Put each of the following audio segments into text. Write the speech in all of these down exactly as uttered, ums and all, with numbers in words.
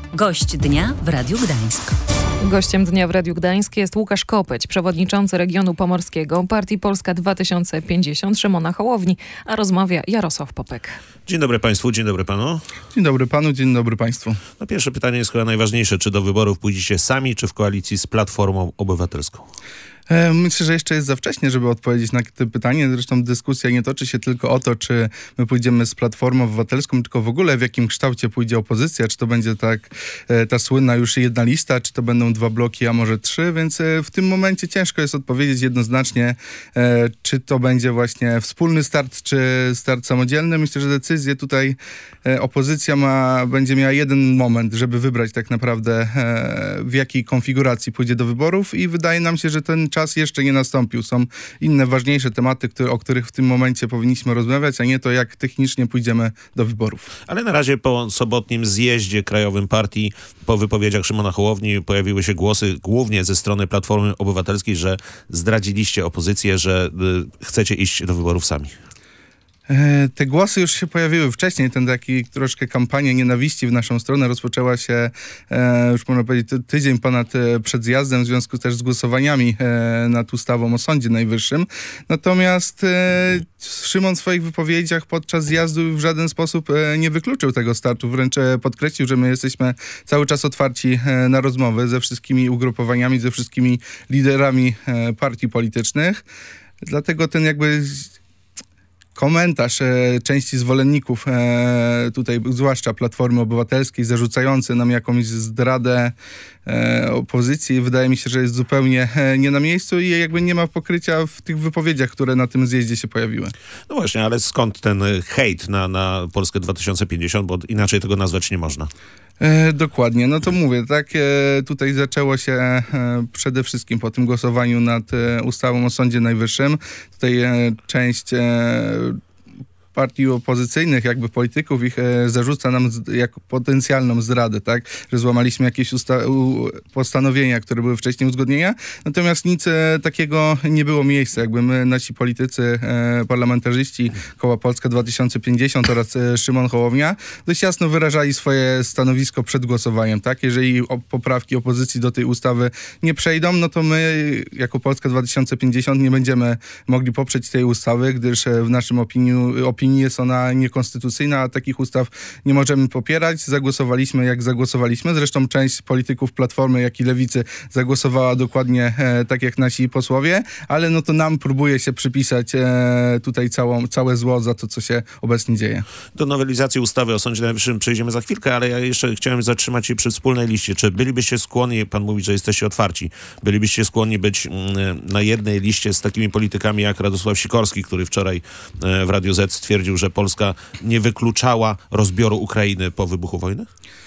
Gość dnia w Radiu Gdańsk. Gościem dnia w Radiu Gdańsk jest Łukasz Kopeć, przewodniczący regionu pomorskiego Partii Polska dwa tysiące pięćdziesiąt Szymona Hołowni, a rozmawia Jarosław Popek. Dzień dobry Państwu, dzień dobry Panu. Dzień dobry Panu, dzień dobry Państwu. No pierwsze pytanie jest chyba najważniejsze. Czy do wyborów pójdziecie sami, czy w koalicji z Platformą Obywatelską? Myślę, że jeszcze jest za wcześnie, żeby odpowiedzieć na to pytanie. Zresztą dyskusja nie toczy się tylko o to, czy my pójdziemy z Platformą Obywatelską, tylko w ogóle w jakim kształcie pójdzie opozycja. Czy to będzie tak ta słynna już jedna lista, czy to będą dwa bloki, a może trzy. Więc w tym momencie ciężko jest odpowiedzieć jednoznacznie, czy to będzie właśnie wspólny start, czy start samodzielny. Myślę, że decyzję tutaj opozycja ma, będzie miała jeden moment, żeby wybrać tak naprawdę w jakiej konfiguracji pójdzie do wyborów i wydaje nam się, że ten czas jeszcze nie nastąpił. Są inne, ważniejsze tematy, które, o których w tym momencie powinniśmy rozmawiać, a nie to, jak technicznie pójdziemy do wyborów. Ale na razie po sobotnim zjeździe krajowym partii, po wypowiedziach Szymona Hołowni pojawiły się głosy głównie ze strony Platformy Obywatelskiej, że zdradziliście opozycję, że y, chcecie iść do wyborów sami. Te głosy już się pojawiły wcześniej. Ten taki troszkę kampania nienawiści w naszą stronę rozpoczęła się e, już można powiedzieć ty, tydzień ponad e, przed zjazdem w związku też z głosowaniami e, nad ustawą o Sądzie Najwyższym. Natomiast e, Szymon w swoich wypowiedziach podczas zjazdu w żaden sposób e, nie wykluczył tego startu. Wręcz e, podkreślił, że my jesteśmy cały czas otwarci e, na rozmowy ze wszystkimi ugrupowaniami, ze wszystkimi liderami e, partii politycznych. Dlatego ten jakby komentarz e, części zwolenników, e, tutaj zwłaszcza Platformy Obywatelskiej, zarzucający nam jakąś zdradę e, opozycji, wydaje mi się, że jest zupełnie e, nie na miejscu i jakby nie ma pokrycia w tych wypowiedziach, które na tym zjeździe się pojawiły. No właśnie, ale skąd ten hejt na, na Polskę dwa tysiące pięćdziesiąt, bo inaczej tego nazwać nie można. E, dokładnie, no to mówię, tak, e, tutaj zaczęło się e, przede wszystkim po tym głosowaniu nad e, ustawą o Sądzie Najwyższym. Tutaj e, część e, partii opozycyjnych, jakby polityków, ich e, zarzuca nam z, jako potencjalną zdradę, tak, że złamaliśmy jakieś usta- u, postanowienia, które były wcześniej uzgodnienia, natomiast nic e, takiego nie było miejsca, jakby my, nasi politycy, e, parlamentarzyści Koła Polska dwa tysiące pięćdziesiąt oraz e, Szymon Hołownia dość jasno wyrażali swoje stanowisko przed głosowaniem, tak, jeżeli o, poprawki opozycji do tej ustawy nie przejdą, no to my jako Polska dwa tysiące pięćdziesiąt nie będziemy mogli poprzeć tej ustawy, gdyż e, w naszym opiniu, opinii jest ona niekonstytucyjna, a takich ustaw nie możemy popierać. Zagłosowaliśmy jak zagłosowaliśmy. Zresztą część polityków Platformy, jak i Lewicy zagłosowała dokładnie e, tak jak nasi posłowie, ale no to nam próbuje się przypisać e, tutaj całą, całe zło za to, co się obecnie dzieje. Do nowelizacji ustawy o Sądzie Najwyższym przejdziemy za chwilkę, ale ja jeszcze chciałem zatrzymać się przy wspólnej liście. Czy bylibyście skłonni, pan mówi, że jesteście otwarci, bylibyście skłonni być mm, na jednej liście z takimi politykami jak Radosław Sikorski, który wczoraj e, w Radiu Z stwierdził, że Polska nie wykluczała rozbioru Ukrainy po wybuchu wojny?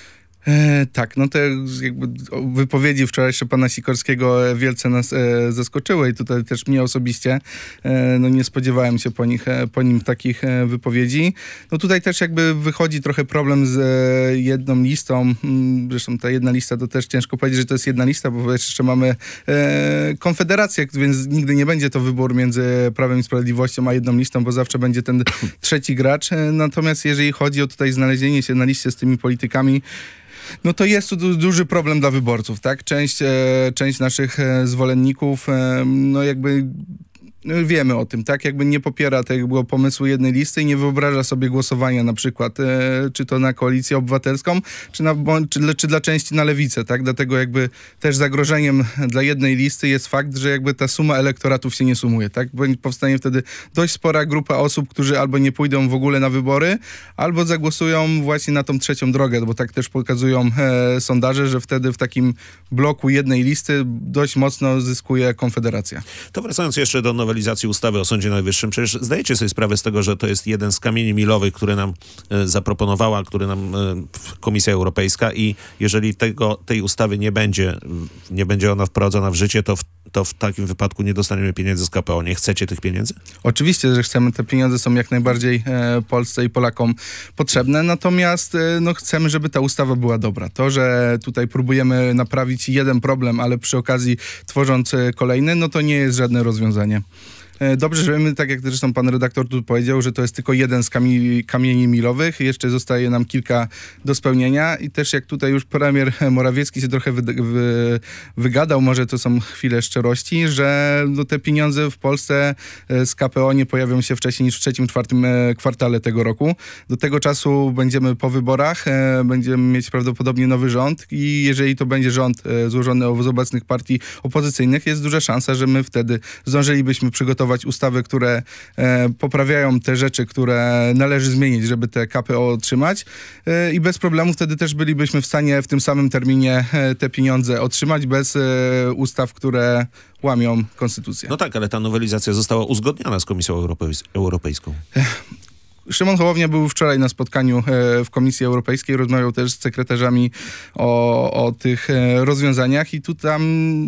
E, tak, no te jakby wypowiedzi wczorajsze pana Sikorskiego wielce nas e, zaskoczyły i tutaj też mnie osobiście, e, no nie spodziewałem się po, nich, e, po nim takich e, wypowiedzi. No tutaj też jakby wychodzi trochę problem z e, jedną listą, zresztą ta jedna lista to też ciężko powiedzieć, że to jest jedna lista, bo jeszcze mamy e, Konfederację, więc nigdy nie będzie to wybór między Prawem i Sprawiedliwością a jedną listą, bo zawsze będzie ten trzeci gracz. E, natomiast jeżeli chodzi o tutaj znalezienie się na liście z tymi politykami, no to jest tu du- duży problem dla wyborców, tak? Część, e, część naszych e, zwolenników, e, no jakby wiemy o tym, tak? Jakby nie popiera tego pomysłu jednej listy i nie wyobraża sobie głosowania na przykład, e, czy to na Koalicję Obywatelską, czy, na, czy, czy dla części na Lewicę, tak? Dlatego jakby też zagrożeniem dla jednej listy jest fakt, że jakby ta suma elektoratów się nie sumuje, tak? Bo powstanie wtedy dość spora grupa osób, którzy albo nie pójdą w ogóle na wybory, albo zagłosują właśnie na tą trzecią drogę, bo tak też pokazują e, sondaże, że wtedy w takim bloku jednej listy dość mocno zyskuje Konfederacja. To wracając jeszcze do nowelizacji ustawy o Sądzie Najwyższym, przecież zdajecie sobie sprawę z tego, że to jest jeden z kamieni milowych, który nam e, zaproponowała, który nam e, Komisja Europejska i jeżeli tego, tej ustawy nie będzie, nie będzie ona wprowadzona w życie, to w, to w takim wypadku nie dostaniemy pieniędzy z K P O. Nie chcecie tych pieniędzy? Oczywiście, że chcemy. Te pieniądze są jak najbardziej e, Polsce i Polakom potrzebne, natomiast e, no, chcemy, żeby ta ustawa była dobra. To, że tutaj próbujemy naprawić jeden problem, ale przy okazji tworząc e, kolejny, no to nie jest żadne rozwiązanie. Dobrze, że my, tak jak zresztą pan redaktor tu powiedział, że to jest tylko jeden z kamieni, kamieni milowych. Jeszcze zostaje nam kilka do spełnienia i też jak tutaj już premier Morawiecki się trochę wy, wy, wygadał, może to są chwile szczerości, że no, te pieniądze w Polsce z K P O nie pojawią się wcześniej niż w trzecim, czwartym kwartale tego roku. Do tego czasu będziemy po wyborach, będziemy mieć prawdopodobnie nowy rząd i jeżeli to będzie rząd złożony z obecnych partii opozycyjnych, jest duża szansa, że my wtedy zdążylibyśmy przygotować ustawy, które e, poprawiają te rzeczy, które należy zmienić, żeby te K P O otrzymać e, i bez problemu wtedy też bylibyśmy w stanie w tym samym terminie e, te pieniądze otrzymać bez e, ustaw, które łamią konstytucję. No tak, ale ta nowelizacja została uzgodniona z Komisją Europejs- Europejską. Szymon Hołownia był wczoraj na spotkaniu e, w Komisji Europejskiej, rozmawiał też z sekretarzami o, o tych e, rozwiązaniach i tu tam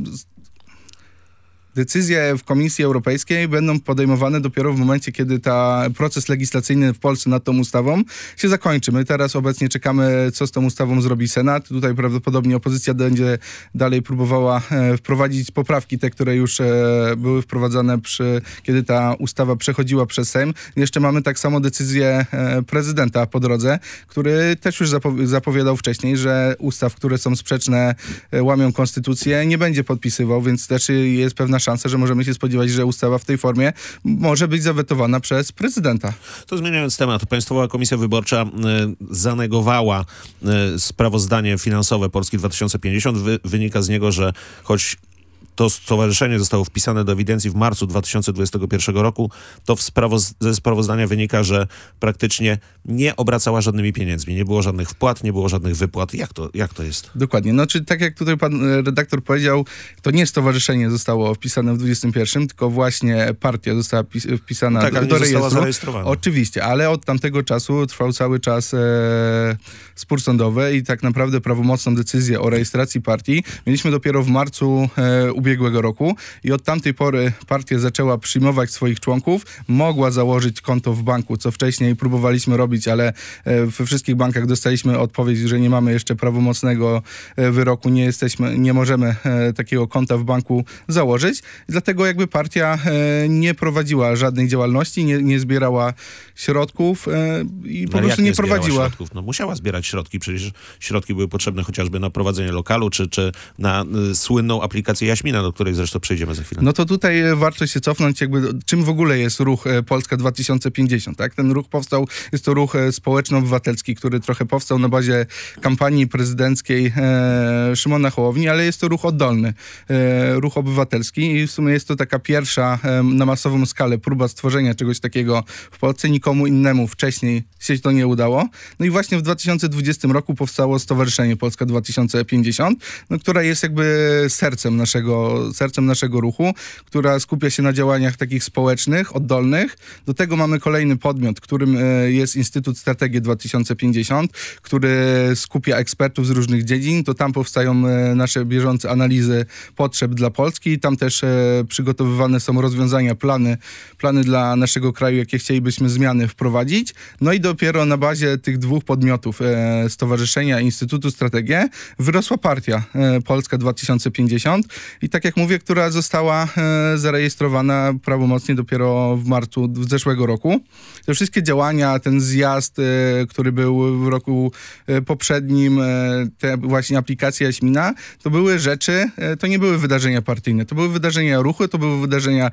decyzje w Komisji Europejskiej będą podejmowane dopiero w momencie, kiedy ta proces legislacyjny w Polsce nad tą ustawą się zakończy. My teraz obecnie czekamy, co z tą ustawą zrobi Senat. Tutaj prawdopodobnie opozycja będzie dalej próbowała e, wprowadzić poprawki, te, które już e, były wprowadzane przy, kiedy ta ustawa przechodziła przez Sejm. Jeszcze mamy tak samo decyzję e, prezydenta po drodze, który też już zapo- zapowiadał wcześniej, że ustaw, które są sprzeczne, e, łamią konstytucję, nie będzie podpisywał, więc też jest pewna szansa, że możemy się spodziewać, że ustawa w tej formie może być zawetowana przez prezydenta. To zmieniając temat, Państwowa Komisja Wyborcza y, zanegowała y, sprawozdanie finansowe Polski dwa tysiące pięćdziesiąt. Wy, wynika z niego, że choć to stowarzyszenie zostało wpisane do ewidencji w marcu dwa tysiące dwudziestego pierwszego roku, to w sprawoz- ze sprawozdania wynika, że praktycznie nie obracała żadnymi pieniędzmi. Nie było żadnych wpłat, nie było żadnych wypłat. Jak to, jak to jest? Dokładnie. No, czy tak jak tutaj pan redaktor powiedział, to nie stowarzyszenie zostało wpisane w dwudziestym pierwszym, tylko właśnie partia została pis- wpisana tak, do, ale do nie rejestru. została zarejestrowana. Oczywiście, ale od tamtego czasu trwał cały czas e, spór sądowy i tak naprawdę prawomocną decyzję o rejestracji partii mieliśmy dopiero w marcu e, ubiegłego roku i od tamtej pory partia zaczęła przyjmować swoich członków, mogła założyć konto w banku, co wcześniej próbowaliśmy robić, ale we wszystkich bankach dostaliśmy odpowiedź, że nie mamy jeszcze prawomocnego wyroku, nie jesteśmy, nie możemy takiego konta w banku założyć. Dlatego jakby partia nie prowadziła żadnej działalności, nie, nie zbierała środków i po no, prostu nie, nie prowadziła. Środków? No musiała zbierać środki, przecież środki były potrzebne chociażby na prowadzenie lokalu, czy, czy na y, słynną aplikację Jaśmina, do której zresztą przejdziemy za chwilę. No to tutaj warto się cofnąć, jakby czym w ogóle jest ruch Polska dwa tysiące pięćdziesiąt, tak? Ten ruch powstał, jest to ruch społeczno-obywatelski, który trochę powstał na bazie kampanii prezydenckiej e, Szymona Hołowni, ale jest to ruch oddolny, e, ruch obywatelski i w sumie jest to taka pierwsza e, na masową skalę próba stworzenia czegoś takiego w Polsce. Nikomu innemu wcześniej się to nie udało. No i właśnie w dwa tysiące dwudziestym roku powstało Stowarzyszenie Polska dwa tysiące pięćdziesiąt, no, która jest jakby sercem naszego, sercem naszego ruchu, która skupia się na działaniach takich społecznych, oddolnych. Do tego mamy kolejny podmiot, którym jest Instytut Strategii dwa tysiące pięćdziesiąt, który skupia ekspertów z różnych dziedzin. To tam powstają nasze bieżące analizy potrzeb dla Polski. Tam też przygotowywane są rozwiązania, plany, plany dla naszego kraju, jakie chcielibyśmy zmiany wprowadzić. No i dopiero na bazie tych dwóch podmiotów, Stowarzyszenia i Instytutu Strategię, wyrosła partia Polska dwa tysiące pięćdziesiąt i tak jak mówię, która została e, zarejestrowana prawomocnie dopiero w marcu zeszłego roku. Te wszystkie działania, ten zjazd, e, który był w roku e, poprzednim, e, te właśnie aplikacje Jaśmina, to były rzeczy, e, to nie były wydarzenia partyjne, to były wydarzenia ruchu, to były wydarzenia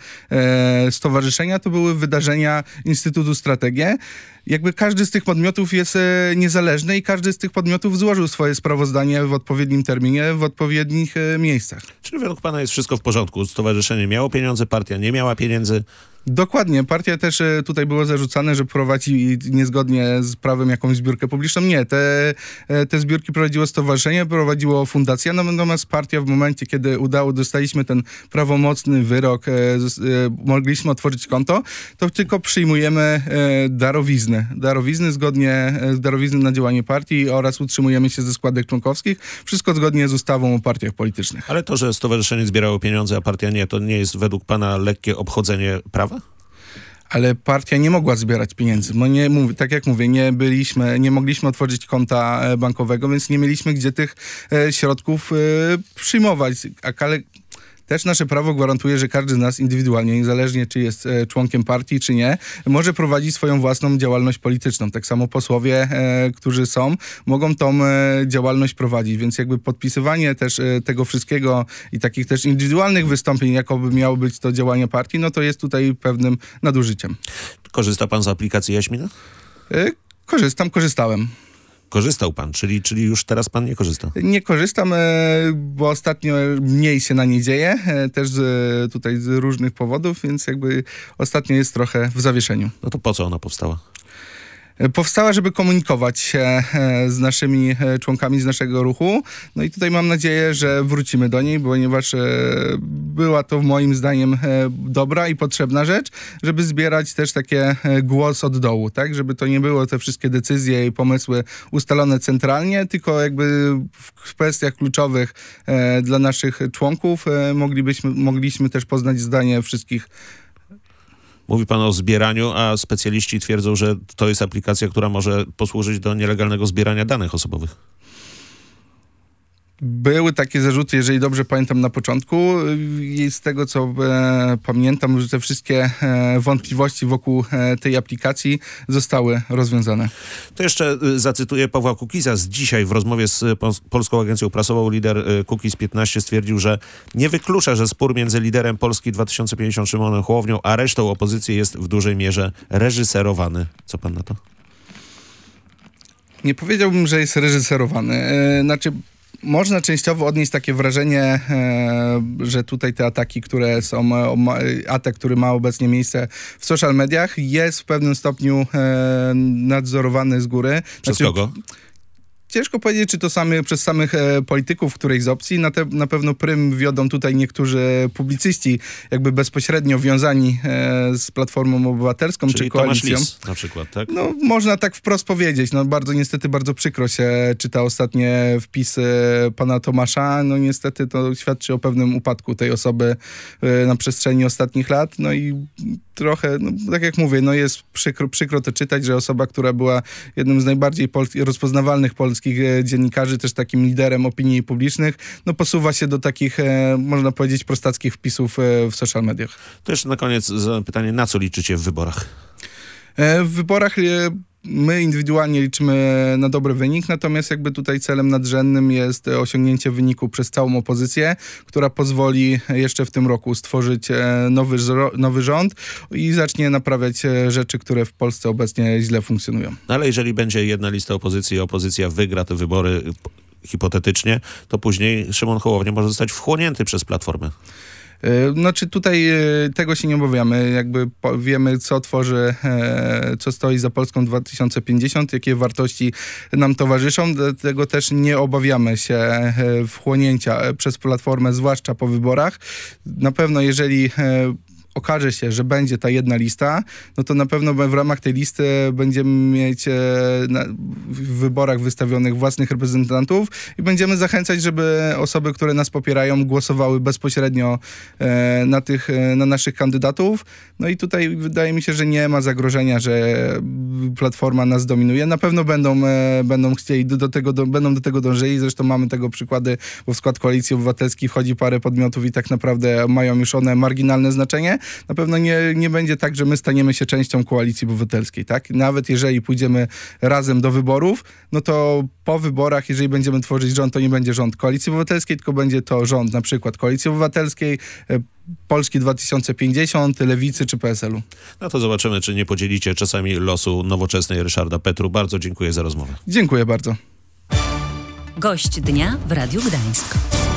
e, stowarzyszenia, to były wydarzenia Instytutu Strategię. Jakby każdy z tych podmiotów jest e, niezależny i każdy z tych podmiotów złożył swoje sprawozdanie w odpowiednim terminie, w odpowiednich e, miejscach. Czyli według pana jest wszystko w porządku? Stowarzyszenie miało pieniądze, partia nie miała pieniędzy? Dokładnie. Partia też tutaj było zarzucane, że prowadzi niezgodnie z prawem jakąś zbiórkę publiczną. Nie. Te, te zbiórki prowadziło stowarzyszenie, prowadziło fundacja, natomiast partia w momencie, kiedy udało, dostaliśmy ten prawomocny wyrok, e, e, mogliśmy otworzyć konto, to tylko przyjmujemy e, darowizny. Darowizny zgodnie z darowizny na działanie partii oraz utrzymujemy się ze składek członkowskich. Wszystko zgodnie z ustawą o partiach politycznych. Ale to, że stowarzyszenie zbierało pieniądze, a partia nie, to nie jest według pana lekkie obchodzenie prawa? Ale partia nie mogła zbierać pieniędzy. Bo nie, mówię, tak jak mówię, nie byliśmy, nie mogliśmy otworzyć konta bankowego, więc nie mieliśmy gdzie tych e, środków e, przyjmować. A kale, też nasze prawo gwarantuje, że każdy z nas indywidualnie, niezależnie czy jest e, członkiem partii, czy nie, może prowadzić swoją własną działalność polityczną. Tak samo posłowie, e, którzy są, mogą tą e, działalność prowadzić, więc jakby podpisywanie też e, tego wszystkiego i takich też indywidualnych wystąpień, jakoby miało być to działanie partii, no to jest tutaj pewnym nadużyciem. Korzysta pan z aplikacji Jaśmina? E, korzystam, korzystałem. Korzystał pan, czyli, czyli już teraz pan nie korzysta? Nie korzystam, bo ostatnio mniej się na niej dzieje, też z, tutaj z różnych powodów, więc jakby ostatnio jest trochę w zawieszeniu. No to po co ona powstała? Powstała, żeby komunikować się z naszymi członkami z naszego ruchu. No i tutaj mam nadzieję, że wrócimy do niej, ponieważ była to moim zdaniem dobra i potrzebna rzecz, żeby zbierać też takie głos od dołu, tak? Żeby to nie było te wszystkie decyzje i pomysły ustalone centralnie, tylko jakby w kwestiach kluczowych dla naszych członków moglibyśmy, mogliśmy też poznać zdanie wszystkich. Mówi pan o zbieraniu, a specjaliści twierdzą, że to jest aplikacja, która może posłużyć do nielegalnego zbierania danych osobowych. Były takie zarzuty, jeżeli dobrze pamiętam, na początku i z tego, co e, pamiętam, że te wszystkie e, wątpliwości wokół e, tej aplikacji zostały rozwiązane. To jeszcze y, zacytuję Pawła Kukiza. Z dzisiaj w rozmowie z Pol- Polską Agencją Prasową lider y, Kukiz piętnaście stwierdził, że nie wyklucza, że spór między liderem Polski dwa tysiące pięćdziesiąt Szymonem Hołownią a resztą opozycji jest w dużej mierze reżyserowany. Co pan na to? Nie powiedziałbym, że jest reżyserowany. E, znaczy... Można częściowo odnieść takie wrażenie, e, że tutaj te ataki, które są, e, atak, który ma obecnie miejsce w social mediach, jest w pewnym stopniu e, nadzorowany z góry. Przez znaczy, kogo? Ciężko powiedzieć, czy to same, przez samych e, polityków którejś z opcji. Na, te, na pewno prym wiodą tutaj niektórzy publicyści, jakby bezpośrednio wiązani e, z Platformą Obywatelską Czyli czy koalicją. Tomasz Lis na przykład, tak? No, można tak wprost powiedzieć. No, bardzo niestety, bardzo przykro się czyta ostatnie wpisy pana Tomasza. No niestety to świadczy o pewnym upadku tej osoby e, na przestrzeni ostatnich lat. No i trochę, no, tak jak mówię, no jest przykro, przykro to czytać, że osoba, która była jednym z najbardziej polskich, rozpoznawalnych polskich dziennikarzy, też takim liderem opinii publicznych, no posuwa się do takich, e, można powiedzieć, prostackich wpisów e, w social mediach. To jeszcze na koniec pytanie, na co liczycie w wyborach? E, w wyborach e, my indywidualnie liczymy na dobry wynik, natomiast jakby tutaj celem nadrzędnym jest osiągnięcie wyniku przez całą opozycję, która pozwoli jeszcze w tym roku stworzyć nowy, nowy rząd i zacznie naprawiać rzeczy, które w Polsce obecnie źle funkcjonują. No ale jeżeli będzie jedna lista opozycji i opozycja wygra te wybory hipotetycznie, to później Szymon Hołownia może zostać wchłonięty przez Platformę. Znaczy tutaj tego się nie obawiamy, jakby wiemy, co tworzy, co stoi za Polską dwa tysiące pięćdziesiąt, jakie wartości nam towarzyszą, dlatego też nie obawiamy się wchłonięcia przez Platformę, zwłaszcza po wyborach. Na pewno jeżeli okaże się, że będzie ta jedna lista, no to na pewno w ramach tej listy będziemy mieć e, na, w wyborach wystawionych własnych reprezentantów i będziemy zachęcać, żeby osoby, które nas popierają, głosowały bezpośrednio e, na, tych, e, na naszych kandydatów. No i tutaj wydaje mi się, że nie ma zagrożenia, że Platforma nas dominuje. Na pewno będą, e, będą chcieli do, do tego, do, będą do tego dążyli. Zresztą mamy tego przykłady, bo w skład Koalicji Obywatelskiej wchodzi parę podmiotów i tak naprawdę mają już one marginalne znaczenie. Na pewno nie, nie będzie tak, że my staniemy się częścią Koalicji Obywatelskiej, tak? Nawet jeżeli pójdziemy razem do wyborów, no to po wyborach, jeżeli będziemy tworzyć rząd, to nie będzie rząd Koalicji Obywatelskiej, tylko będzie to rząd na przykład Koalicji Obywatelskiej, Polski dwa tysiące pięćdziesiąt, Lewicy czy P S L u. No to zobaczymy, czy nie podzielicie czasami losu nowoczesnej Ryszarda Petru. Bardzo dziękuję za rozmowę. Dziękuję bardzo. Gość dnia w Radiu Gdańsk.